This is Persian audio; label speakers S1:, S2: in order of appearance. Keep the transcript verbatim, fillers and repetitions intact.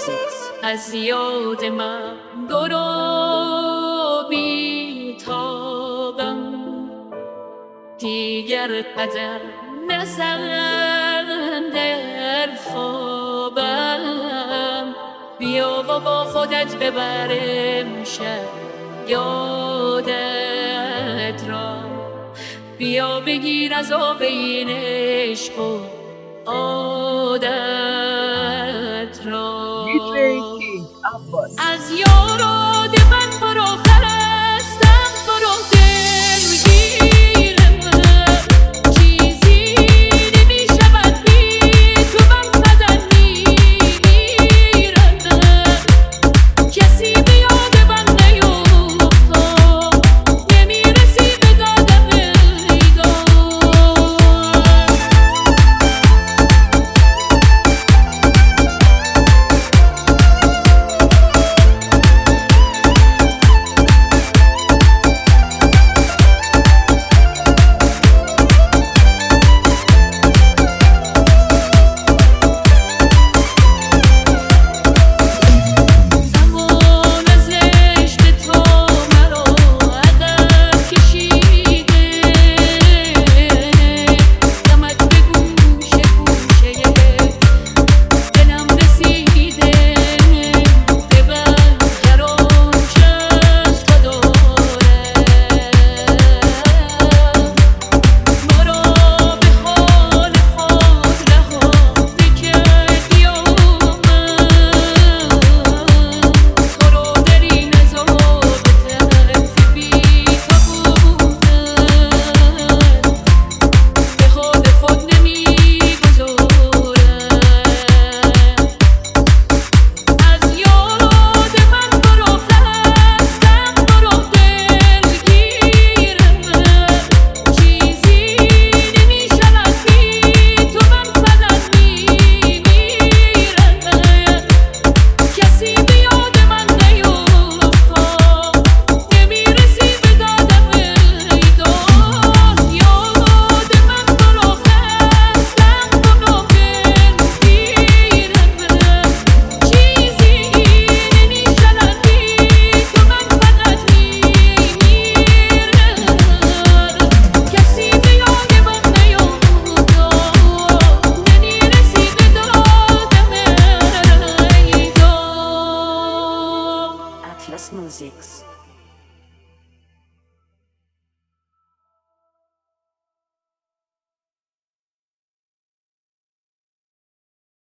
S1: از یاد من برو بیتابم، دیگر قدم نزن در خوابم. بیا و با خودت ببرم شب یادت را، بیا بگیر از آب این عشق و عادت را. از یاراد من برو خرستم، برو دلگیرم، چیزی نمی شود بی تو من زدن میمیرم. کسی به یاد من نیفتاد، نمی رسی به دادم ایدان.
S2: Atlas Musics.